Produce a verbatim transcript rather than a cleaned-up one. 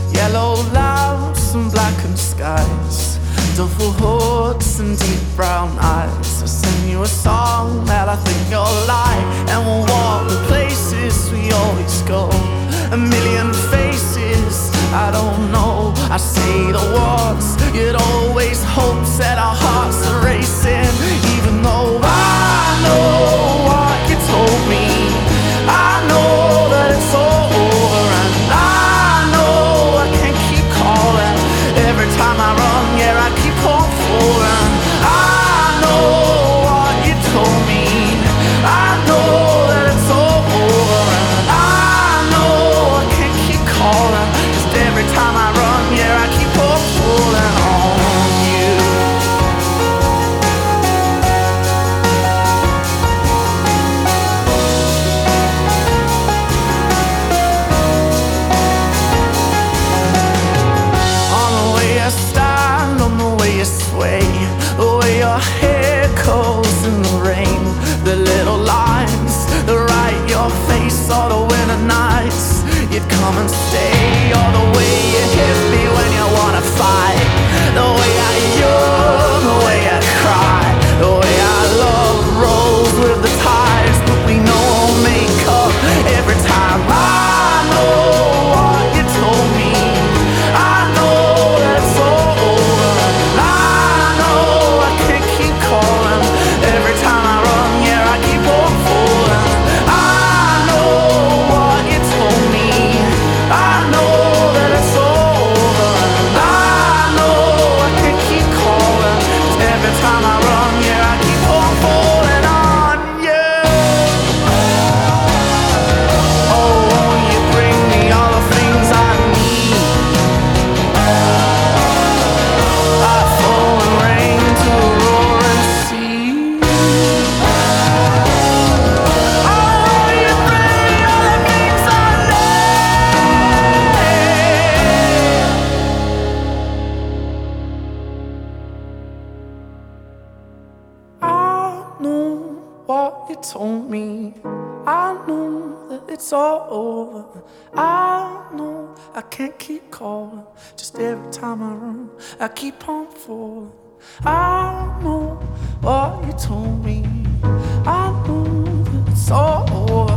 Yellow lamps and blackened skies, duffel hoods and deep brown eyes. I'll sing you a song that I think you'll like, and we'll walk the places we always go. A million faces, I don't know. I say the words, you'd always hope that our hearts are racing. Even though I know what you told me, I know that it's all over, and I know I can't keep calling. Every time I run, yeah, I keep on falling. I know what you told me, I know that it's all over, and I know I can't keep calling. Just every time I run, yeah, I keep on falling on you. On the way I stand, on the way you sway, the way your hair curls in the rain, the little lines that write your face all the winter nights. You'd come and stay, all the way you hit me when you wanna fight, the way I yearn, the way I cry, the way I love rolls with the tides, but we know we'll make up every time. I know what you told me, I know that it's all over, and I know I can't keep calling. Every time I run, yeah, I keep on falling. I know what you told me, I know that it's all over, and I know I can't keep calling. 'Cause every time I run, yeah, I keep on falling on you. Oh, won't you bring me all the things I need, like falling rain to a roaring sea? Oh, won't you bring me all the things I need? I know what you told me, I know that it's all over, I know I can't keep calling. Just every time I run, I keep on falling. I know what you told me, I know that it's all over.